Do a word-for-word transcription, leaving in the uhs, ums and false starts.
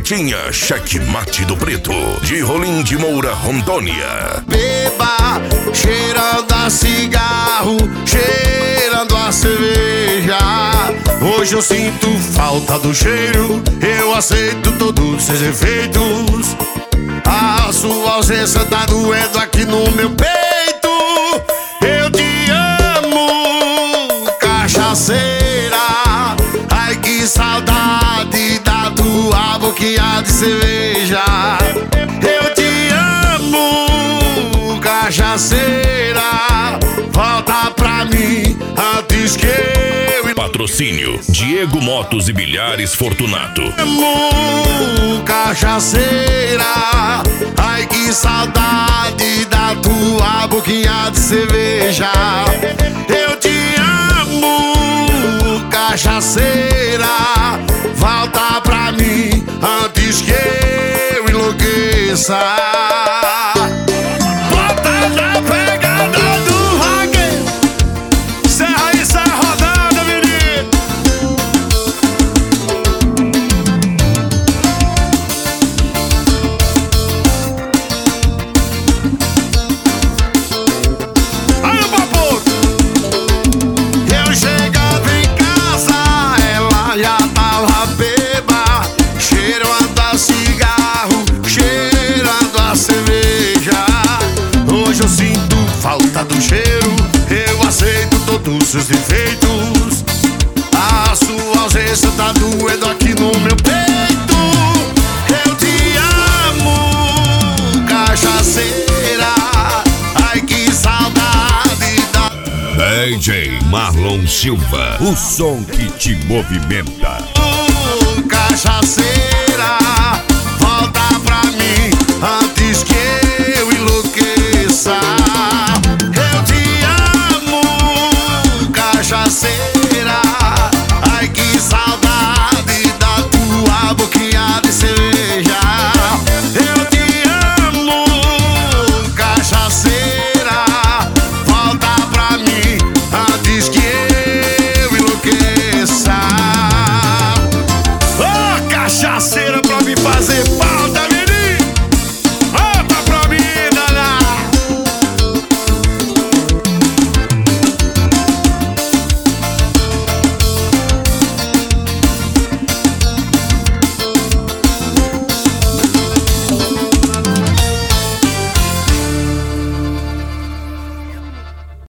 Tinha Checkmate do Preto, de Rolim de Moura, Rondônia. Beba, cheirando a cigarro, cheirando a cerveja. Hoje eu sinto falta do cheiro, eu aceito todos os seus efeitos. A sua ausência tá doendo aqui no meu peito. Eu te amo, cachaceira. Ai, que saudade da tua boquinha de cerveja. Eu te amo, cachaceira. Volta pra mim antes que eu... Patrocínio Diego Motos e Bilhares Fortunato. Amo, cachaceira. Ai, que saudade da tua boquinha de cerveja. Eu te amo, cachaceira. Volta pra mim antes que eu enlouqueça. Bota na pegada do rock. Serra e serra rodada, menino. Aí o papo. Eu chegava em casa, ela já tava beba, cheirando a cigarro, cheirando a cerveja. Hoje eu sinto falta do cheiro, eu aceito todos os seus defeitos. A sua ausência tá doendo aqui no meu peito. Eu te amo, cachaceira. Ai, que saudade da... D J Marlon Silva, o som que te movimenta. Cachaceira, volta pra mim